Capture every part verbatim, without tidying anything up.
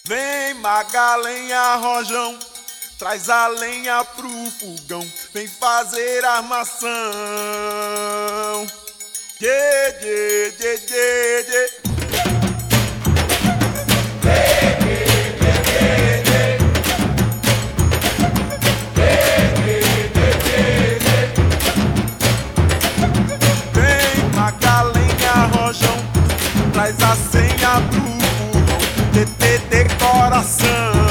Vem Magalenha Rojão, traz a lenha pro fogão, vem fazer armação. Dê, dê, dê, dê, dê. Vem Magalenha Rojão, traz a senha pro fogão, T T decoração.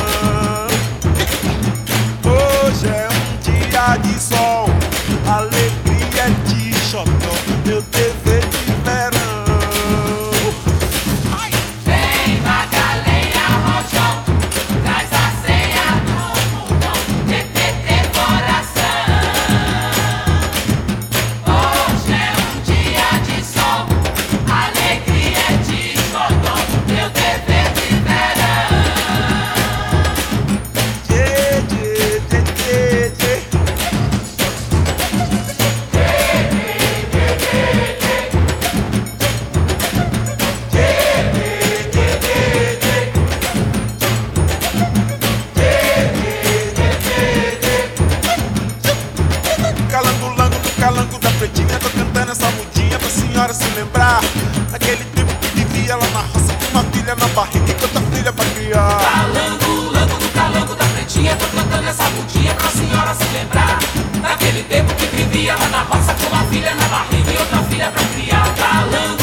Hoje é um dia de sol, alegria de xodó, meu dever de verão. Vem Magalenha Rojão, traz a senha do fogão, T T decoração. Hoje é um dia de sol, alegria de xodó, meu dever de verão. Dê, dê, dê, dê, dê. Calango-lango do calango da pretinha, tô cantando essa mudinha pra senhora se lembrar daquele tempo que vivia lá na roça com uma filha na barriga e tanta filha pra criar. Calango, lango do calango da pretinha, tô cantando essa mudinha pra senhora se lembrar daquele tempo que vivia lá na roça com uma filha na barriga e outra filha pra criar. Calango